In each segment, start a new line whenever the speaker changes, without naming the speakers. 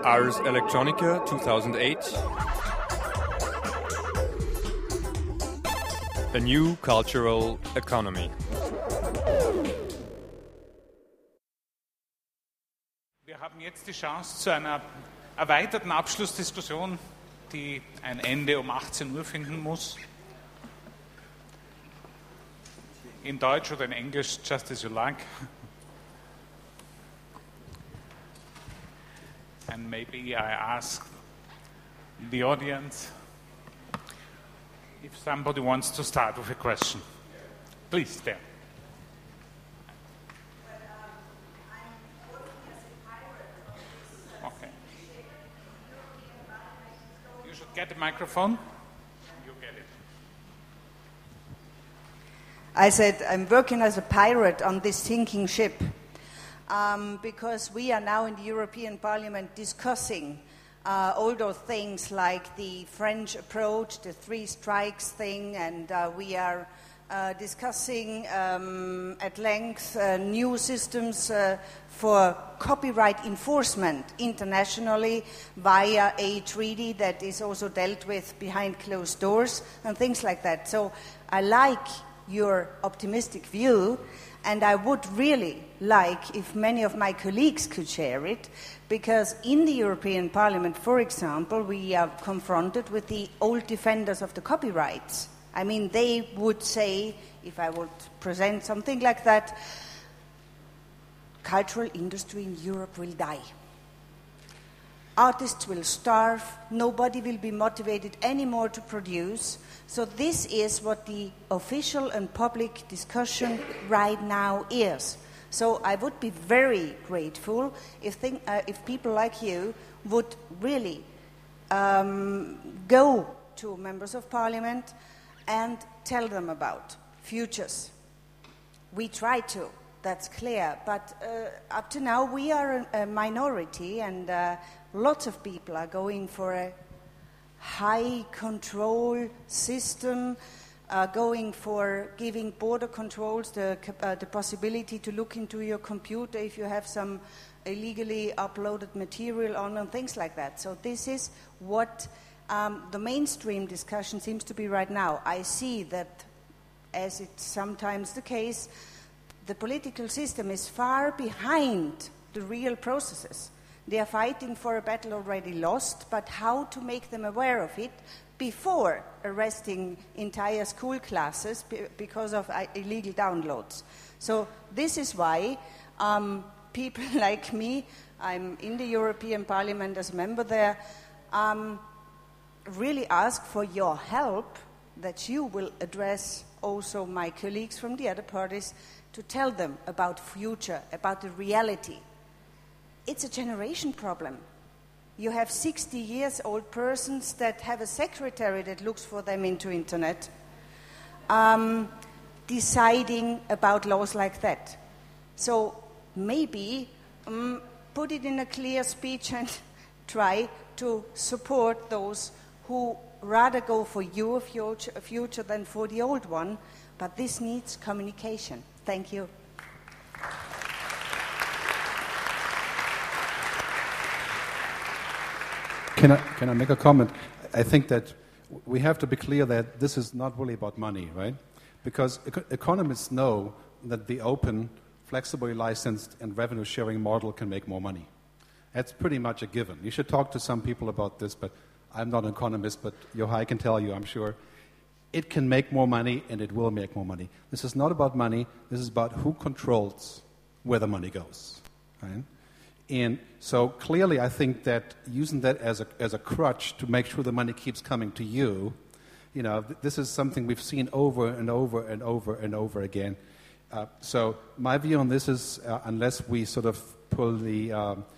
Ars Electronica 2008. A new cultural economy.
Wir haben jetzt die Chance zu einer erweiterten Abschlussdiskussion, die ein Ende um 18 Uhr finden muss. In Deutsch oder in Englisch, just as you like. And maybe I ask the audience if somebody wants to start with a question. Please, there. Okay. You should get the microphone. You get it.
I said I'm working as a pirate on this sinking ship. Because we are now in the European Parliament discussing all those things like the French approach, the three strikes thing, and we are discussing at length new systems for copyright enforcement internationally via a treaty that is also dealt with behind closed doors and things like that. So I like your optimistic view, and I would really like if many of my colleagues could share it, because in the European Parliament, for example, we are confronted with the old defenders of the copyrights. I mean, they would say, if I would present something like that, cultural industry in Europe will die. Artists will starve, nobody will be motivated anymore to produce. So this is what the official and public discussion right now is. So I would be very grateful if people like you would really go to members of parliament and tell them about futures. We try to, that's clear, but up to now we are a minority, and lots of people are going for a high control system, going for giving border controls the possibility to look into your computer if you have some illegally uploaded material on and things like that. So this is what the mainstream discussion seems to be right now. I see that, as it's sometimes the case, the political system is far behind the real processes. They are fighting for a battle already lost, but how to make them aware of it before arresting entire school classes because of illegal downloads. So this is why people like me, I'm in the European Parliament as a member there, really ask for your help, that you will address also my colleagues from the other parties to tell them about future, about the reality. It's a generation problem. You have 60-year-old persons that have a secretary that looks for them into internet, deciding about laws like that. So maybe put it in a clear speech and try to support those who rather go for your future than for the old one. But this needs communication. Thank you.
Can I make a comment? I think that we have to be clear that this is not really about money, right? Because economists know that the open, flexibly licensed, and revenue-sharing model can make more money. That's pretty much a given. You should talk to some people about this, but I'm not an economist, but Yochai can tell you, I'm sure. It can make more money, and it will make more money. This is not about money. This is about who controls where the money goes, right? And so clearly I think that using that as a crutch to make sure the money keeps coming to you, this is something we've seen over and over and over and over again. So my view on this is unless we sort of pull the,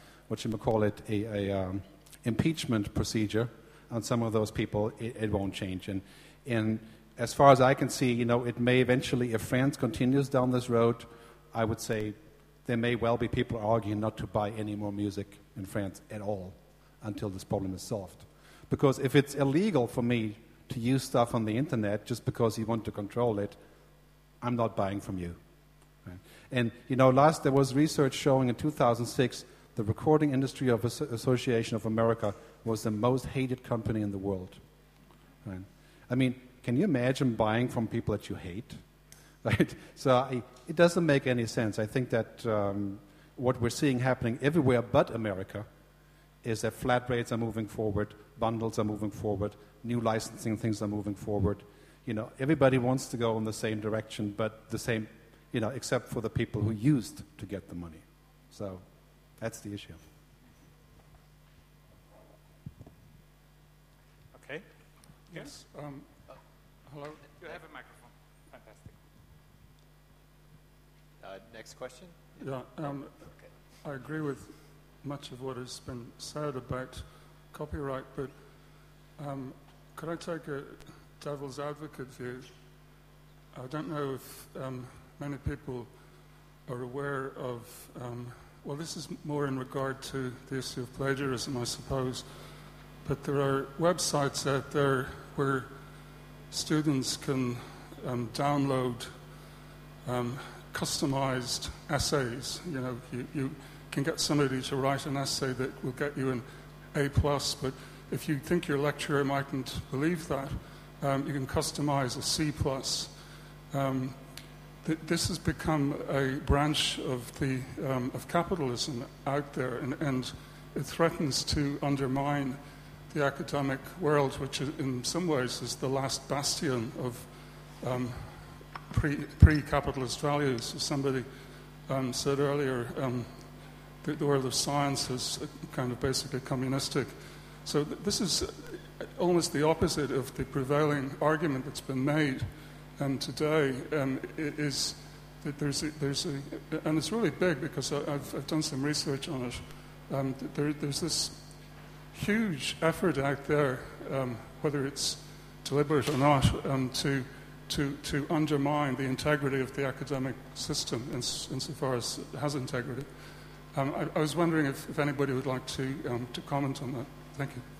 impeachment procedure on some of those people, it won't change. And as far as I can see, it may eventually, if France continues down this road, I would say there may well be people arguing not to buy any more music in France at all until this problem is solved. Because if it's illegal for me to use stuff on the internet just because you want to control it, I'm not buying from you. Right? And, last there was research showing in 2006 the Recording Industry Association of America was the most hated company in the world. Right? I mean, can you imagine buying from people that you hate? Right? So it doesn't make any sense. I think that what we're seeing happening everywhere but America is that flat rates are moving forward, bundles are moving forward, new licensing things are moving forward. You know, everybody wants to go in the same direction, but the same, you know, except for the people who used to get the money. So that's the issue.
Okay.
Yes. Hello.
You have a microphone. Fantastic.
Next question?
Yeah. I agree with much of what has been said about copyright, but could I take a devil's advocate view? I don't know if many people are aware of, well, this is more in regard to the issue of plagiarism, I suppose, but there are websites out there where students can download customized essays. You know, you can get somebody to write an essay that will get you an A+, but if you think your lecturer mightn't believe that, you can customize a C+. This has become a branch of the of capitalism out there, and it threatens to undermine the academic world, which in some ways is the last bastion of pre-capitalist values. As somebody said earlier, the world of science is kind of basically communistic. So this is almost the opposite of the prevailing argument that's been made today. It is that there's a, and it's really big because I've done some research on it. There's this huge effort out there, whether it's deliberate or not, to undermine the integrity of the academic system insofar as it has integrity. I was wondering if anybody would like to comment on that. Thank you.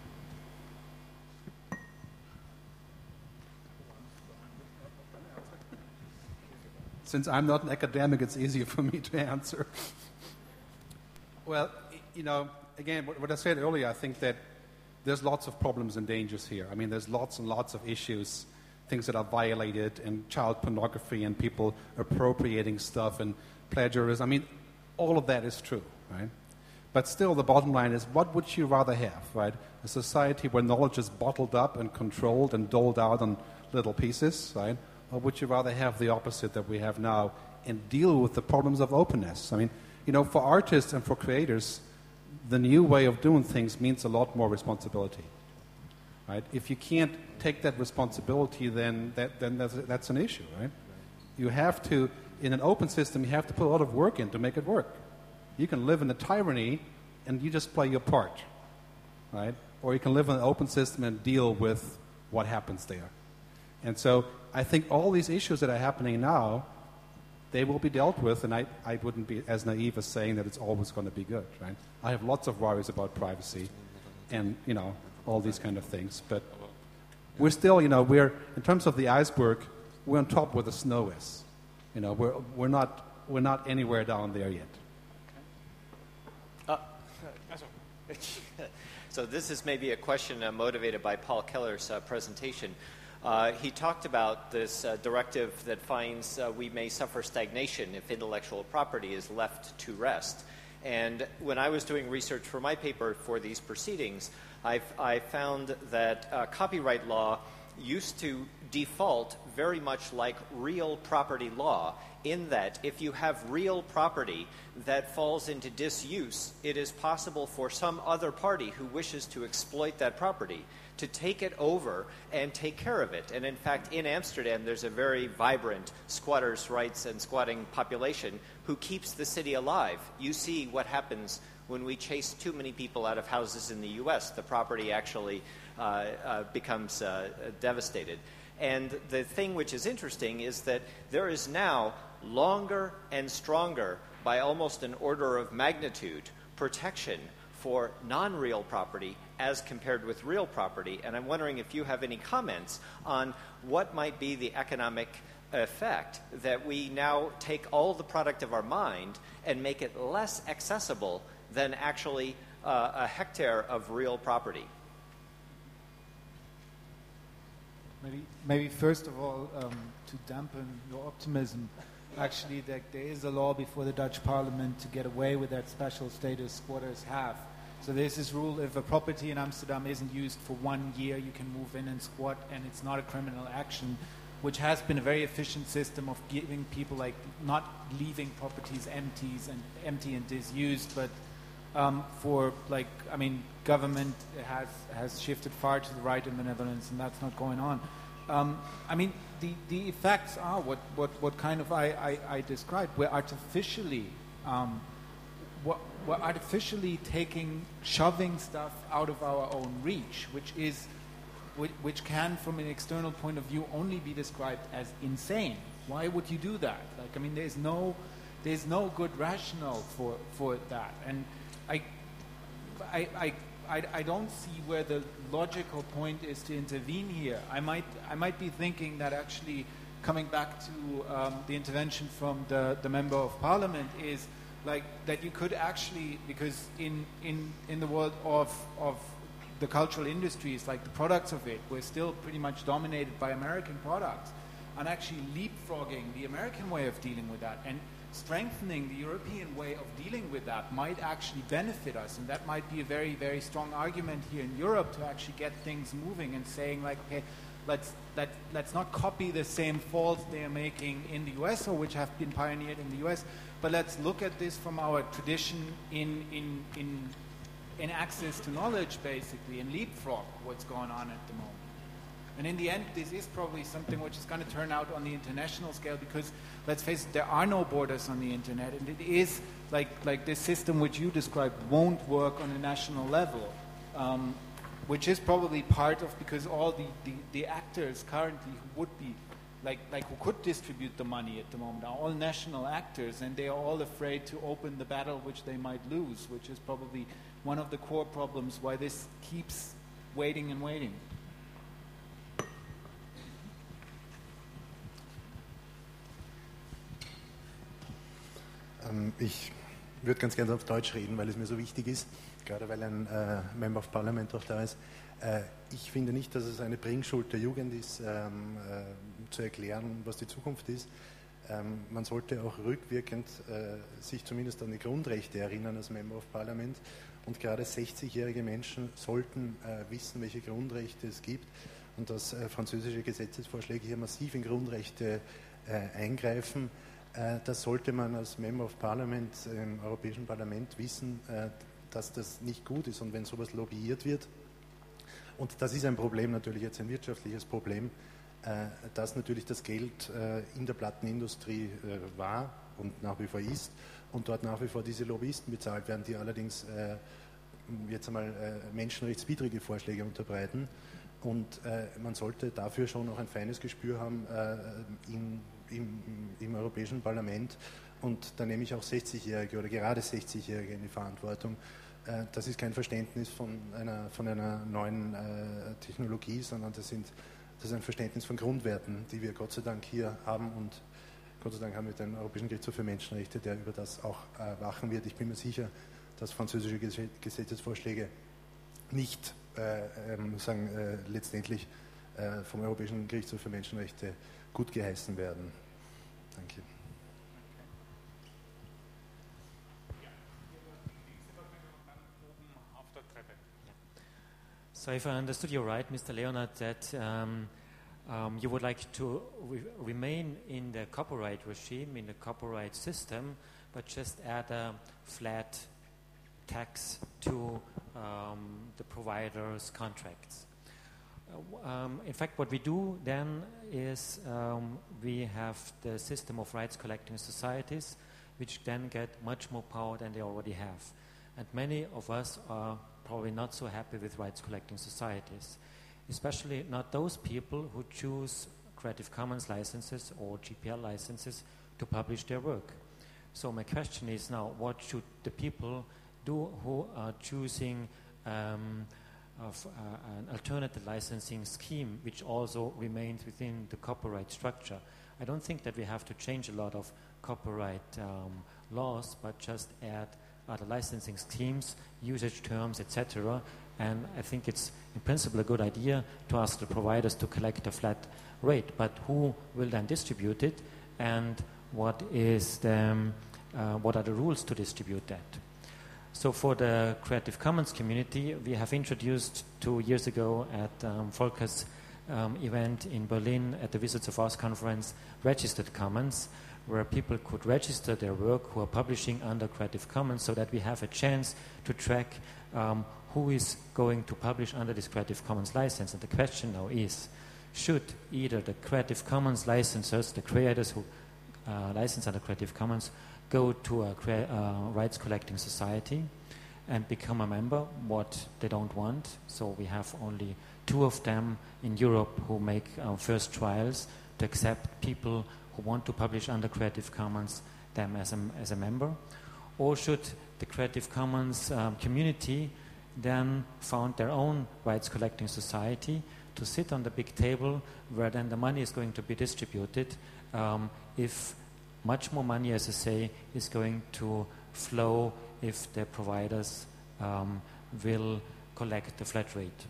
Since I'm not an academic, it's easier for me to answer. Well, you know, again, what I said earlier, I think that there's lots of problems and dangers here. I mean, there's lots and lots of issues, things that are violated, and child pornography, and people appropriating stuff, and plagiarism. I mean, all of that is true, right? But still, the bottom line is, what would you rather have, right? A society where knowledge is bottled up and controlled and doled out on little pieces, right? Or would you rather have the opposite that we have now and deal with the problems of openness? I mean, you know, for artists and for creators, the new way of doing things means a lot more responsibility, right? If you can't take that responsibility, then that's an issue, right? You have to, in an open system, you have to put a lot of work in to make it work. You can live in a tyranny and you just play your part, right? Or you can live in an open system and deal with what happens there. And so I think all these issues that are happening now, they will be dealt with, and I wouldn't be as naive as saying that it's always going to be good, right? I have lots of worries about privacy and, you know, all these kind of things. But we're still, you know, we're, in terms of the iceberg, we're on top where the snow is. You know, we're not anywhere down there yet.
So this is maybe a question motivated by Paul Keller's presentation. He talked about this directive that finds we may suffer stagnation if intellectual property is left to rest. And when I was doing research for my paper for these proceedings, I found that copyright law used to default very much like real property law, in that if you have real property that falls into disuse, it is possible for some other party who wishes to exploit that property to take it over and take care of it. And in fact, in Amsterdam, there's a very vibrant squatters' rights and squatting population who keeps the city alive. You see what happens when we chase too many people out of houses in the U.S. The property actually becomes devastated. And the thing which is interesting is that there is now longer and stronger, by almost an order of magnitude, protection for non-real property as compared with real property. And I'm wondering if you have any comments on what might be the economic effect that we now take all the product of our mind and make it less accessible than actually a hectare of real property.
Maybe first of all, to dampen your optimism, actually there is a law before the Dutch Parliament to get away with that special status squatters have. So there's this rule: if a property in Amsterdam isn't used for 1 year, you can move in and squat, and it's not a criminal action, which has been a very efficient system of giving people, like, not leaving properties empty and disused, but for, like, I mean, government has shifted far to the right in the Netherlands, and that's not going on. I mean, the effects are what kind of I described. We're artificially shoving stuff out of our own reach, which can, from an external point of view, only be described as insane. Why would you do that? Like, I mean, there's no good rationale for that, and I don't see where the logical point is to intervene here. I might be thinking that, actually, coming back to the intervention from the Member of Parliament, is like that you could actually, because in the world of the cultural industries, like the products of it, we're still pretty much dominated by American products, and actually leapfrogging the American way of dealing with that and strengthening the European way of dealing with that might actually benefit us, and that might be a very, very strong argument here in Europe to actually get things moving and saying, like, okay, let's not copy the same faults they are making in the US, or which have been pioneered in the US, but let's look at this from our tradition in access to knowledge, basically, and leapfrog what's going on at the moment. And in the end, this is probably something which is going to turn out on the international scale, because, let's face it, there are no borders on the internet, and it is like this system which you described won't work on a national level, which is probably part of, because all the actors currently who would be who could distribute the money at the moment are all national actors, and they are all afraid to open the battle which they might lose, which is probably one of the core problems why this keeps waiting and waiting.
Ich würde ganz gerne auf Deutsch reden, weil es mir so wichtig ist, gerade weil ein Member of Parliament auch da ist. Ich finde nicht, dass es eine Bringschuld der Jugend ist, zu erklären, was die Zukunft ist. Man sollte auch rückwirkend sich zumindest an die Grundrechte erinnern als Member of Parliament. Und gerade 60-jährige Menschen sollten wissen, welche Grundrechte es gibt, und dass französische Gesetzesvorschläge hier massiv in Grundrechte eingreifen. Das sollte man als Member of Parliament im Europäischen Parlament wissen, dass das nicht gut ist, und wenn sowas lobbyiert wird, und das ist ein Problem, natürlich jetzt ein wirtschaftliches Problem, dass natürlich das Geld in der Plattenindustrie war und nach wie vor ist, und dort nach wie vor diese Lobbyisten bezahlt werden, die allerdings jetzt einmal menschenrechtswidrige Vorschläge unterbreiten, und man sollte dafür schon auch ein feines Gespür haben im Europäischen Parlament, und da nehme ich auch 60-Jährige oder gerade 60-Jährige in die Verantwortung. Das ist kein Verständnis von einer neuen Technologie, sondern das ist ein Verständnis von Grundwerten, die wir Gott sei Dank hier haben, und Gott sei Dank haben wir den Europäischen Gerichtshof für Menschenrechte, der über das auch wachen wird. Ich bin mir sicher, dass französische Gesetzesvorschläge nicht letztendlich vom Europäischen Gerichtshof für Menschenrechte gut geheißen werden. Danke.
So if I understood you right, Mr. Leonard, that you would like to remain in the copyright regime, in the copyright system, but just add a flat tax to the provider's contracts. In fact, what we do then is we have the system of rights collecting societies, which then get much more power than they already have. And many of us are probably not so happy with rights collecting societies, especially not those people who choose Creative Commons licenses or GPL licenses to publish their work. So my question is now, what should the people do who are choosing an alternative licensing scheme which also remains within the copyright structure? I don't think that we have to change a lot of copyright laws, but just add the licensing schemes, usage terms, etc. And I think it's in principle a good idea to ask the providers to collect a flat rate, but who will then distribute it, and what are the rules to distribute that? So for the Creative Commons community, we have introduced 2 years ago at Volker's event in Berlin at the Wizards of Oz conference, Registered Commons, where people could register their work who are publishing under Creative Commons, so that we have a chance to track who is going to publish under this Creative Commons license. And the question now is, should either the Creative Commons licensors, the creators who license under Creative Commons, go to a rights collecting society and become a member, what they don't want. So we have only 2 of them in Europe who make first trials to accept people who want to publish under Creative Commons them as a member. Or should the Creative Commons community then found their own rights collecting society to sit on the big table where then the money is going to be distributed if much more money, as I say, is going to flow if the providers will collect the flat rate.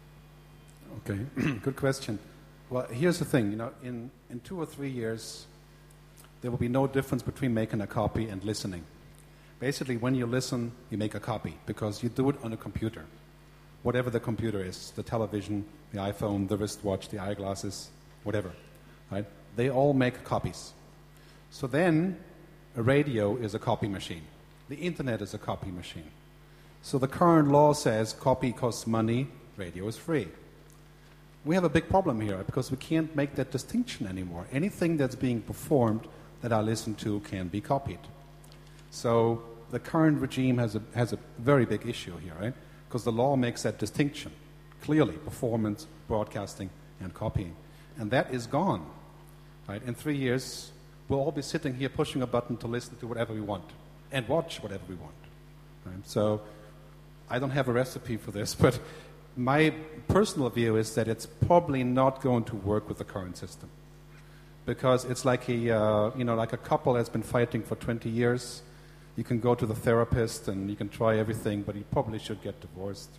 Okay, good question. Well, here's the thing, in 2 or 3 years, there will be no difference between making a copy and listening. Basically, when you listen, you make a copy because you do it on a computer. Whatever the computer is, the television, the iPhone, the wristwatch, the eyeglasses, whatever, right? They all make copies. So then, a radio is a copy machine. The internet is a copy machine. So the current law says copy costs money, radio is free. We have a big problem here because we can't make that distinction anymore. Anything that's being performed that I listen to can be copied. So the current regime has a very big issue here, right? Because the law makes that distinction clearly: performance, broadcasting, and copying. And that is gone, right? In 3 years, we'll all be sitting here pushing a button to listen to whatever we want and watch whatever we want. Right? So I don't have a recipe for this, but my personal view is that it's probably not going to work with the current system, because it's like like a couple has been fighting for 20 years. You can go to the therapist and you can try everything, but you probably should get divorced.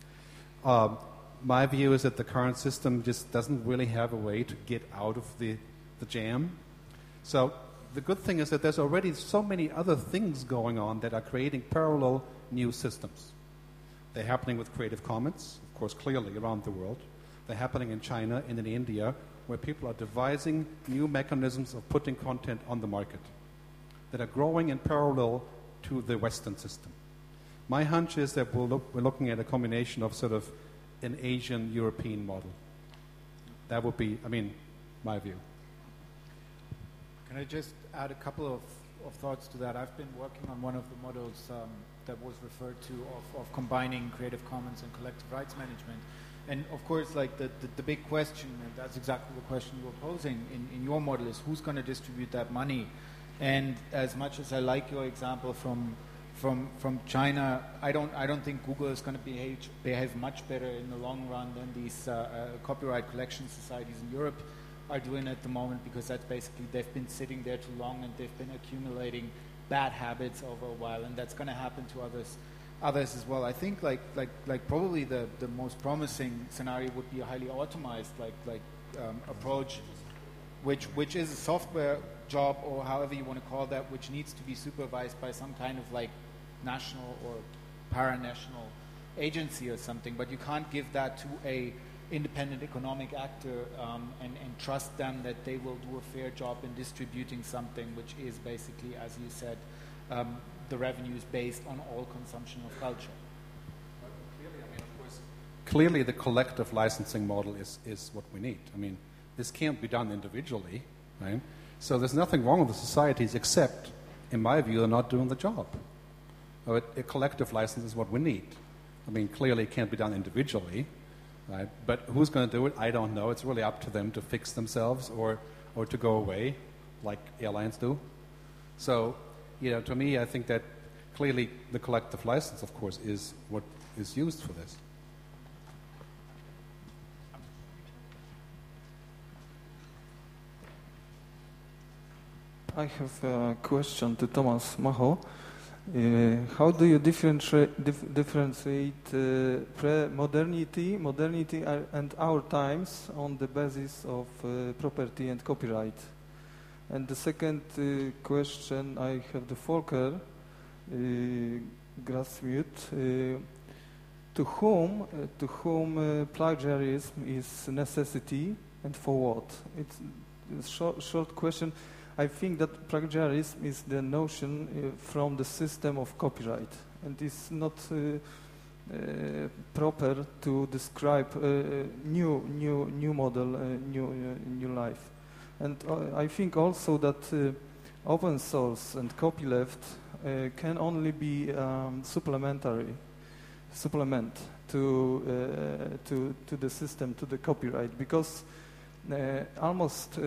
My view is that the current system just doesn't really have a way to get out of the jam. So the good thing is that there's already so many other things going on that are creating parallel new systems. They're happening with Creative Commons, of course, clearly around the world. They're happening in China and in India, where people are devising new mechanisms of putting content on the market that are growing in parallel to the Western system. My hunch is that we're looking at a combination of sort of an Asian-European model. That would be, my view.
Can I just add a couple of thoughts to that? I've been working on one of the models that was referred to of combining Creative Commons and collective rights management. And of course, like the big question, and that's exactly the question you were posing in your model, is who's going to distribute that money? And as much as I like your example from China, I don't think Google is going to behave much better in the long run than these copyright collection societies in Europe are doing at the moment, because that's basically, they've been sitting there too long and they've been accumulating bad habits over a while, and that's going to happen to others as well. I think like probably the most promising scenario would be a highly automized approach, which is a software job, or however you want to call that, which needs to be supervised by some kind of like national or paranational agency or something. But you can't give that to a independent economic actor and trust them that they will do a fair job in distributing something which is basically, as you said, the revenue is based on all consumption of culture.
Clearly the collective licensing model is what we need. This can't be done individually, right? So there's nothing wrong with the societies, except, in my view, they're not doing the job. A collective license is what we need. Clearly it can't be done individually, right? But who's going to do it? I don't know. It's really up to them to fix themselves or to go away, like airlines do. So, to me, I think that clearly the collective license, of course, is what is used for this.
I have a question to Thomas Maho. How do you differentiate modernity and our times on the basis of property and copyright? And the second question I have to Volker Grasmut. To whom plagiarism is necessity and for what? It's a short question. I think that plagiarism is the notion from the system of copyright, and it's not proper to describe new model, new life. And I think also that open source and copyleft can only be supplement to the system, to the copyright, because almost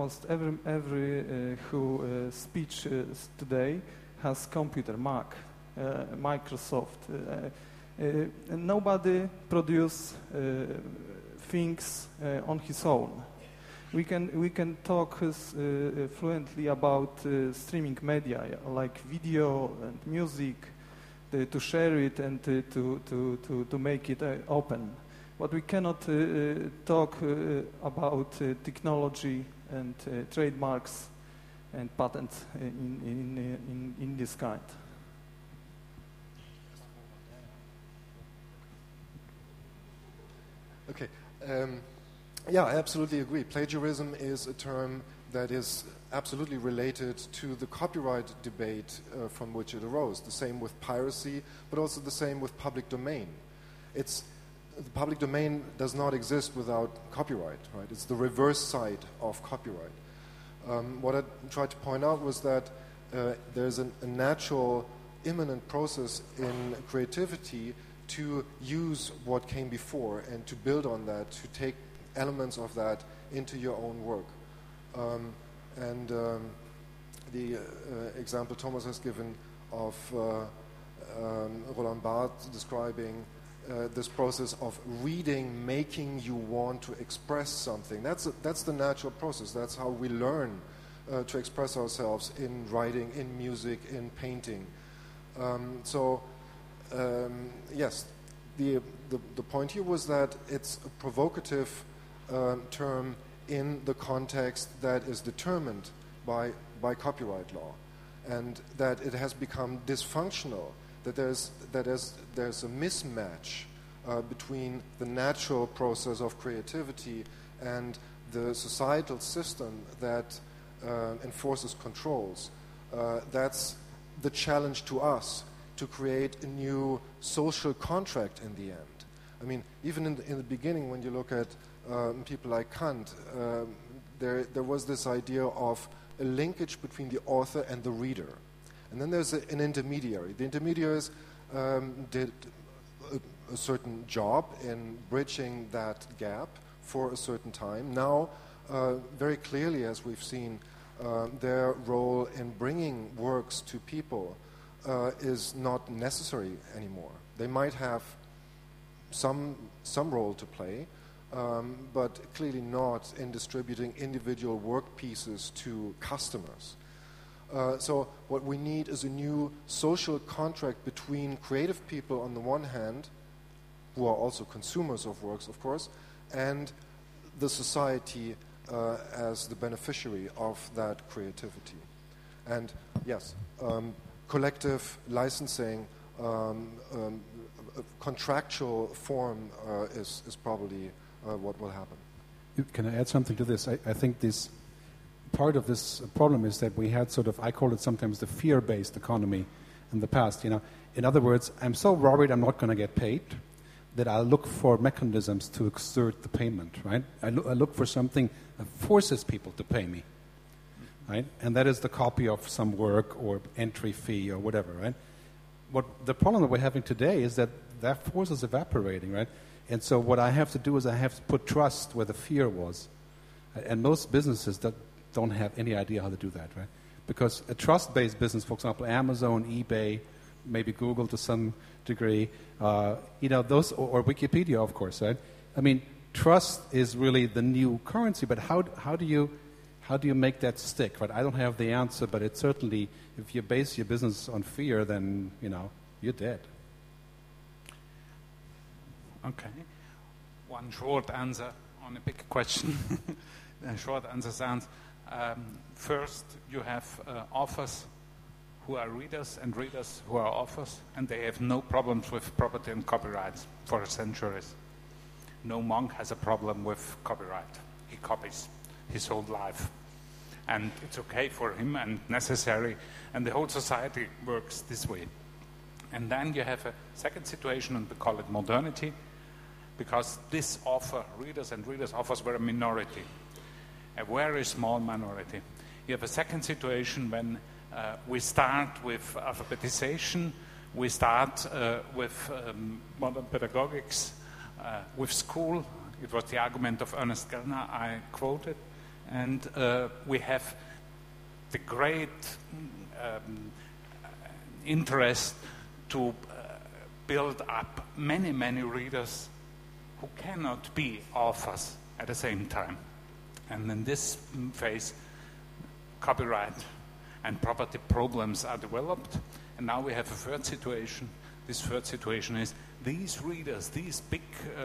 every who speech today has computer, Mac, Microsoft, and nobody produce things on his own. We can talk fluently about streaming media like video and music, to share it and to make it open. But we cannot talk about technology and trademarks and patents in this kind.
Okay. Yeah, I absolutely agree. Plagiarism is a term that is absolutely related to the copyright debate from which it arose. The same with piracy, but also the same with public domain. The public domain does not exist without copyright, right? It's the reverse side of copyright. What I tried to point out was that there's a natural, immanent process in creativity to use what came before and to build on that, to take elements of that into your own work. The example Thomas has given of Roland Barthes describing this process of reading, making you want to express something. That's the natural process. That's how we learn to express ourselves in writing, in music, in painting. Yes, the point here was that it's a provocative term in the context that is determined by copyright law, and that it has become dysfunctional, that there's a mismatch between the natural process of creativity and the societal system that enforces controls. That's the challenge to us, to create a new social contract in the end. I mean, even in the beginning, when you look at people like Kant, there was this idea of a linkage between the author and the reader. And then there's an intermediary. The intermediaries did a certain job in bridging that gap for a certain time. Now, very clearly, as we've seen, their role in bringing works to people is not necessary anymore. They might have some role to play, but clearly not in distributing individual work pieces to customers. So what we need is a new social contract between creative people on the one hand, who are also consumers of works, of course, and the society as the beneficiary of that creativity. And yes, collective licensing, contractual form is probably what will happen.
Can I add something to this? I think this part of this problem is that we had sort of, I call it sometimes the fear-based economy in the past. You know, in other words, I'm so worried I'm not going to get paid that I'll look for mechanisms to exert the payment, right? I look for something that forces people to pay me, right? And that is the copy of some work or entry fee or whatever, right? What the problem that we're having today is that force is evaporating, right? And so what I have to do is I have to put trust where the fear was. And most businesses that don't have any idea how to do that, right? Because a trust-based business, for example, Amazon, eBay, maybe Google to some degree, those, or Wikipedia, of course, right? I mean, trust is really the new currency, but how do how do you make that stick, right? I don't have the answer, but it's certainly, if you base your business on fear, then, you're dead.
Okay. One short answer on a big question. The short answer sounds, first you have authors who are readers and readers who are authors, and they have no problems with property and copyrights for centuries. No monk has a problem with copyright. He copies his whole life. And it's okay for him and necessary, and the whole society works this way. And then you have a second situation, and we call it modernity, because this author, readers and readers, authors were a minority, a very small minority. You have a second situation when we start with alphabetization, we start with modern pedagogics, with school. It was the argument of Ernest Gellner I quoted. And we have the great interest to build up many, many readers who cannot be authors at the same time. And in this phase, copyright and property problems are developed. And now we have a third situation. This third situation is these readers, these big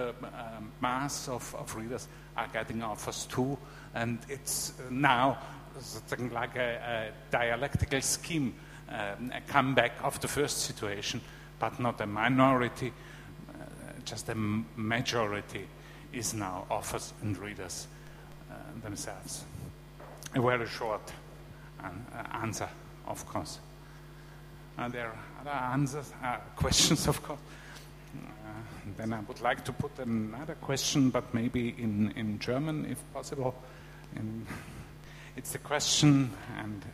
mass of readers are getting authors too. And it's now something like a dialectical scheme, a comeback of the first situation, but not a minority, just a majority is now authors and readers themselves. A very short answer, of course. Are there other answers, questions, of course? Then I would like to put another question, but maybe in German, if possible. It's the question and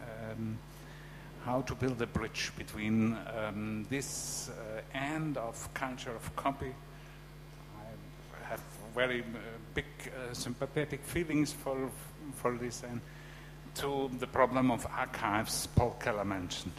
how to build a bridge between this end of culture of copy. I have very big sympathetic feelings for this, and to the problem of archives Paul Keller mentioned.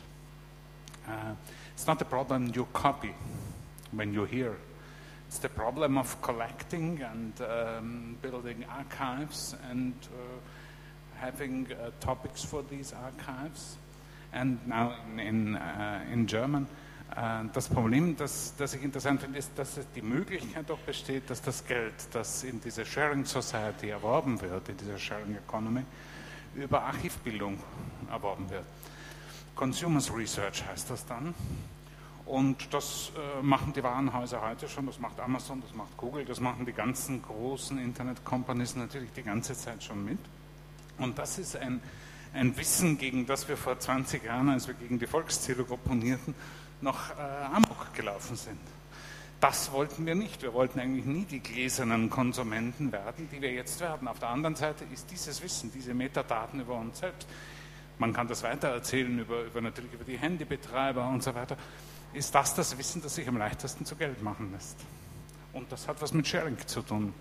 It's not the problem you copy when you hear. It's the problem of collecting and building archives and having topics for these archives. And now in German. Das Problem, das ich interessant finde, ist, dass die Möglichkeit auch besteht, dass das Geld, das in dieser Sharing Society erworben wird, in dieser Sharing Economy, über Archivbildung erworben wird. Consumers Research heißt das dann. Und das machen die Warenhäuser heute schon, das macht Amazon, das macht Google, das machen die ganzen großen Internet-Companies natürlich die ganze Zeit schon mit. Und das ist ein Wissen, gegen das wir vor 20 Jahren, als wir gegen die Volkszählung opponierten, noch amok gelaufen sind. Das wollten wir nicht. Wir wollten eigentlich nie die gläsernen Konsumenten werden, die wir jetzt werden. Auf der anderen Seite ist dieses Wissen, diese Metadaten über uns selbst, man kann das weitererzählen natürlich über die Handybetreiber und so weiter, ist das Wissen, das sich am leichtesten zu Geld machen lässt. Und das hat was mit Sharing zu tun.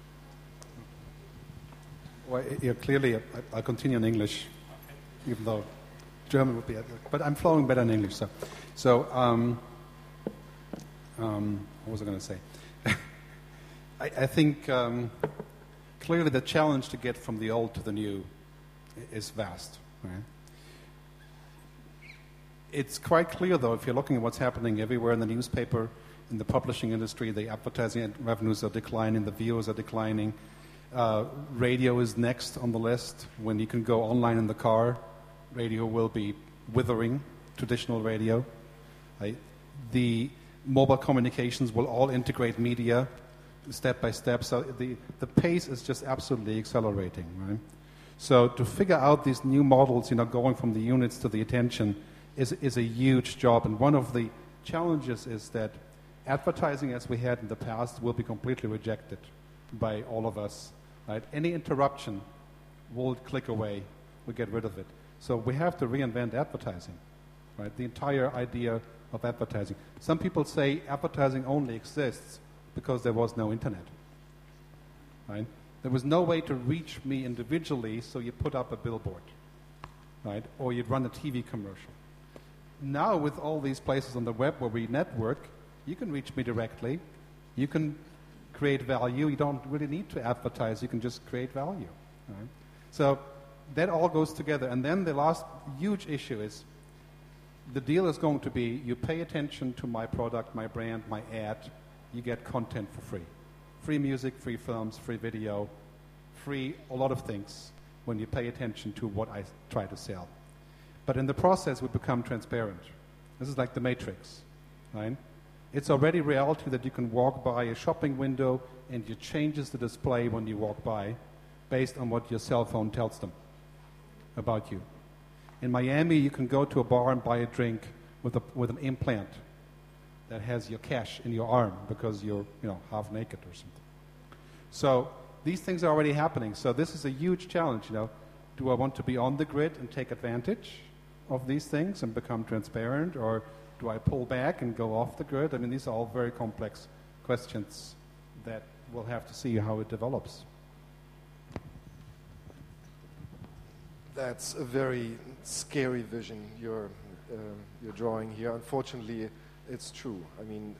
Well, yeah, clearly, I'll continue in English, even though German would be, but I'm flowing better in English. So what was I going to say? I think clearly the challenge to get from the old to the new is vast. Right? It's quite clear, though, if you're looking at what's happening everywhere in the newspaper, in the publishing industry, the advertising revenues are declining, the viewers are declining. Radio is next on the list. When you can go online in the car, radio will be withering, traditional radio. Right? The mobile communications will all integrate media step by step. So the pace is just absolutely accelerating. Right? So to figure out these new models, going from the units to the attention is a huge job. And one of the challenges is that advertising as we had in the past will be completely rejected by all of us. Right? Any interruption will click away, we'll get rid of it. So we have to reinvent advertising, right? The entire idea of advertising. Some people say advertising only exists because there was no internet, right? There was no way to reach me individually, so you put up a billboard, right? Or you'd run a TV commercial. Now with all these places on the web where we network, you can reach me directly. You can create value. You don't really need to advertise. You can just create value. Right? So that all goes together. And then the last huge issue is the deal is going to be you pay attention to my product, my brand, my ad, you get content for free. Free music, free films, free video, free a lot of things when you pay attention to what I try to sell. But in the process, we become transparent. This is like the Matrix, right? It's already reality that you can walk by a shopping window and it changes the display when you walk by based on what your cell phone tells them about you. In Miami, you can go to a bar and buy a drink with an implant that has your cash in your arm because you're half naked or something. So these things are already happening. So this is a huge challenge. Do I want to be on the grid and take advantage of these things and become transparent, or do I pull back and go off the grid? I mean, these are all very complex questions that we'll have to see how it develops.
That's a very scary vision you're drawing here. Unfortunately, it's true. I mean,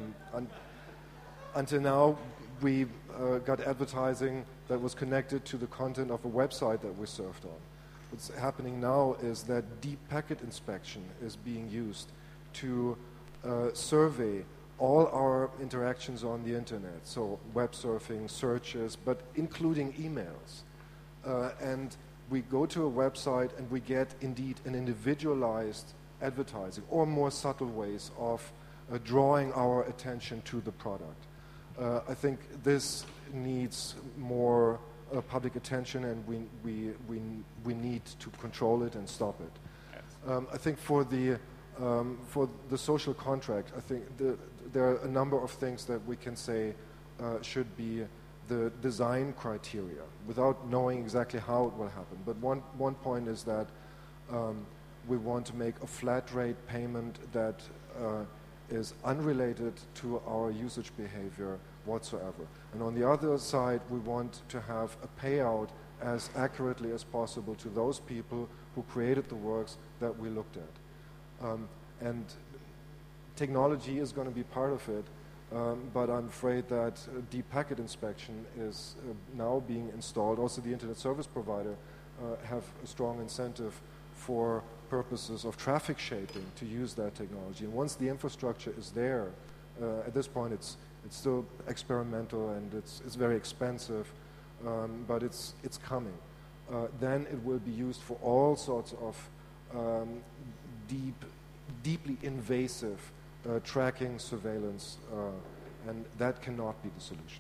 until now, we got advertising that was connected to the content of a website that we surfed on. What's happening now is that deep packet inspection is being used to survey all our interactions on the internet, so web surfing, searches, but including emails. And we go to a website and we get indeed an individualized advertising or more subtle ways of drawing our attention to the product. I think this needs more public attention, and we need to control it and stop it. Yes. I think for the social contract, I think there are a number of things that we can say should be the design criteria without knowing exactly how it will happen. But one point is that we want to make a flat rate payment that is unrelated to our usage behavior whatsoever. And on the other side, we want to have a payout as accurately as possible to those people who created the works that we looked at. And technology is going to be part of it, but I'm afraid that deep packet inspection is now being installed. Also, the internet service provider have a strong incentive for purposes of traffic shaping to use that technology. And once the infrastructure is there, at this point it's still experimental and it's very expensive, but it's coming. Then it will be used for all sorts of deeply invasive tracking, surveillance, and that cannot be the solution.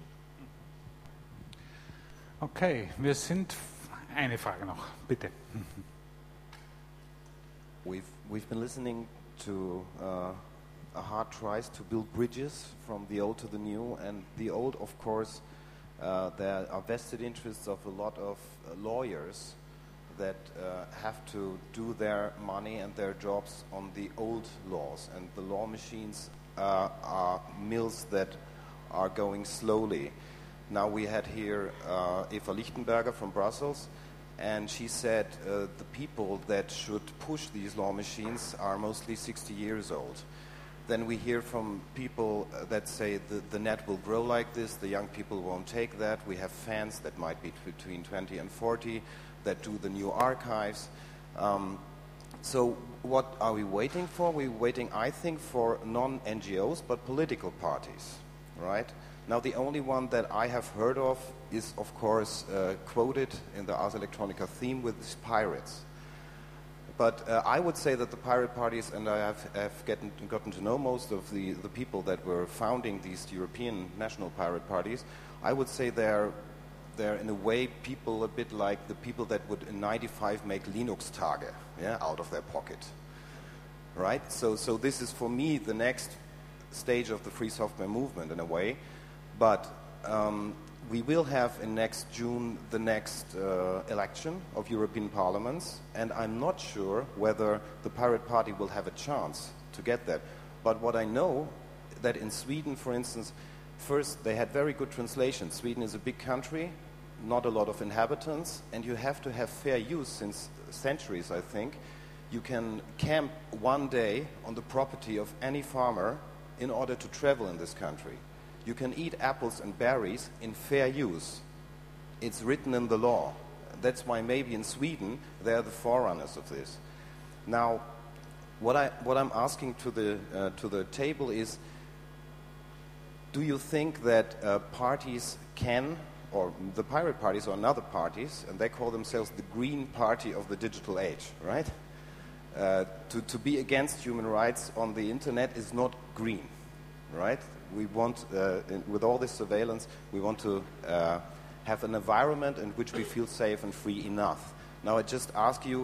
Okay, wir sind eine Frage noch, bitte.
We've been listening to a hard tries to build bridges from the old to the new, and the old, of course, there are vested interests of a lot of lawyers that have to do their money and their jobs on the old laws, and the law machines are mills that are going slowly. Now we had here Eva Lichtenberger from Brussels, and she said the people that should push these law machines are mostly 60 years old. Then we hear from people that say the net will grow like this, the young people won't take that. We have fans that might be between 20 and 40 that do the new archives. So what are we waiting for? We're waiting, I think, for non-NGOs, but political parties, right? Now, the only one that I have heard of is, of course, quoted in the Ars Electronica theme with these pirates. But I would say that the pirate parties, and I have gotten to know most of the people that were founding these European national pirate parties, I would say they're in a way people a bit like the people that would in 95 make Linux Tage, yeah, out of their pocket, right? So this is for me the next stage of the free software movement in a way, but we will have in next June the next election of European parliaments, and I'm not sure whether the Pirate Party will have a chance to get that. But what I know, that in Sweden, for instance, first they had very good translation. Sweden is a big country, not a lot of inhabitants, and you have to have fair use since centuries, I think. You can camp one day on the property of any farmer in order to travel in this country. You can eat apples and berries in fair use. It's written in the law. that's why maybe in Sweden they're the forerunners of this. Now, what I'm asking to the table is, do you think that parties can, or the pirate parties or other parties, and they call themselves the Green Party of the digital age, right? To be against human rights on the internet is not green, right? We want, with all this surveillance, we want to have an environment in which we feel safe and free enough. Now I just ask you,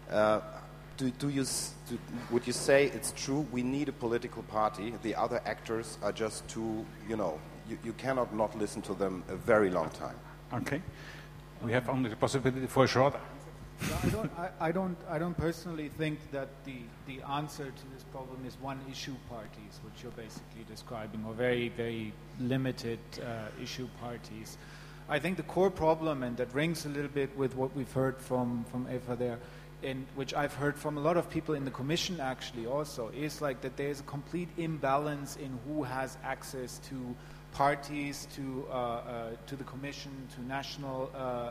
would you say it's true we need a political party, the other actors are just too, you cannot not listen to them a very long time?
Okay. We have only the possibility for a short
No, I don't personally think that the answer to this problem is one issue parties, which you're basically describing, or very, very limited issue parties. I think the core problem, and that rings a little bit with what we've heard from Eva there, and which I've heard from a lot of people in the Commission actually also, is like that there's a complete imbalance in who has access to parties, to the Commission, to national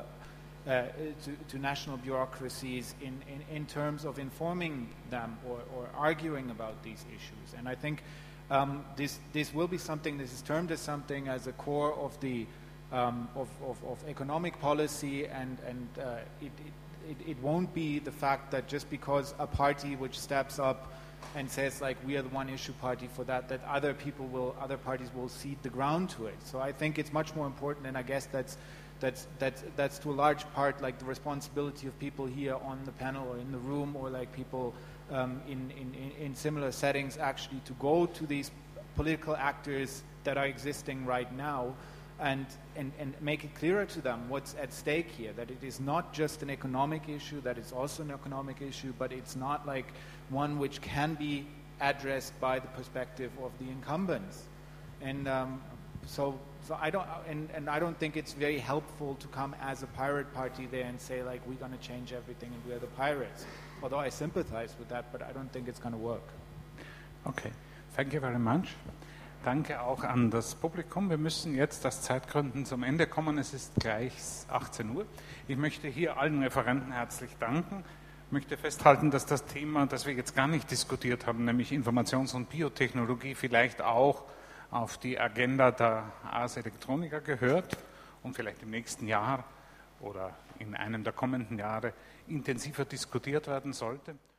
to national bureaucracies in terms of informing them or arguing about these issues. And I think this will be something, this is termed as something as a core of the of economic policy, and it won't be the fact that just because a party which steps up and says like we are the one issue party for that other parties will cede the ground to it. So I think it's much more important, and I guess that's to a large part like the responsibility of people here on the panel or in the room, or like people in similar settings, actually to go to these political actors that are existing right now and make it clearer to them what's at stake here, that it is not just an economic issue, that it's also an economic issue, but it's not like one which can be addressed by the perspective of the incumbents. And so I don't think it's very helpful to come as a pirate party there and say like we're going to change everything and we're the pirates. Although I sympathize with that, but I don't think it's going to work.
Okay, thank you very much. Danke auch an das Publikum. Wir müssen jetzt aus Zeitgründen zum Ende kommen. Es ist gleich 18 Uhr. Ich möchte hier allen Referenten herzlich danken. Ich möchte festhalten, dass das Thema, das wir jetzt gar nicht diskutiert haben, nämlich Informations- und Biotechnologie, vielleicht auch auf die Agenda der Ars Electronica gehört und vielleicht im nächsten Jahr oder in einem der kommenden Jahre intensiver diskutiert werden sollte.